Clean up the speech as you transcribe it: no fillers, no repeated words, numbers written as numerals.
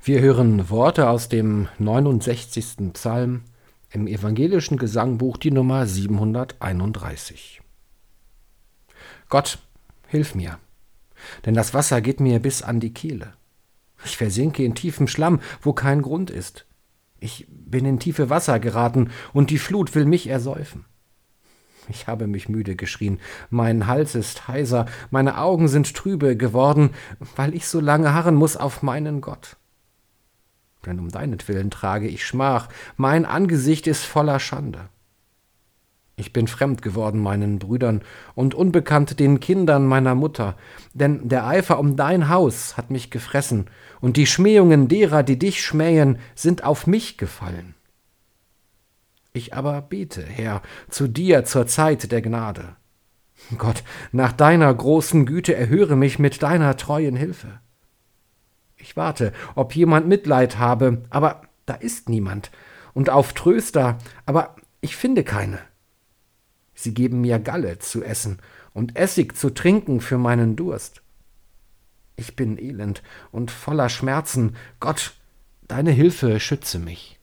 Wir hören Worte aus dem 69. Psalm im evangelischen Gesangbuch, die Nummer 731. Gott, hilf mir, denn das Wasser geht mir bis an die Kehle. Ich versinke in tiefem Schlamm, wo kein Grund ist. Ich bin in tiefe Wasser geraten, und die Flut will mich ersäufen. Ich habe mich müde geschrien, mein Hals ist heiser, meine Augen sind trübe geworden, weil ich so lange harren muß auf meinen Gott. Denn um deinetwillen trage ich Schmach, mein Angesicht ist voller Schande. Ich bin fremd geworden meinen Brüdern und unbekannt den Kindern meiner Mutter, denn der Eifer um dein Haus hat mich gefressen, und die Schmähungen derer, die dich schmähen, sind auf mich gefallen. Ich aber bete, Herr, zu dir zur Zeit der Gnade. Gott, nach deiner großen Güte erhöre mich mit deiner treuen Hilfe. Ich warte, ob jemand Mitleid habe, aber da ist niemand, und auf Tröster, aber ich finde keine. Sie geben mir Galle zu essen und Essig zu trinken für meinen Durst. Ich bin elend und voller Schmerzen. Gott, deine Hilfe schütze mich.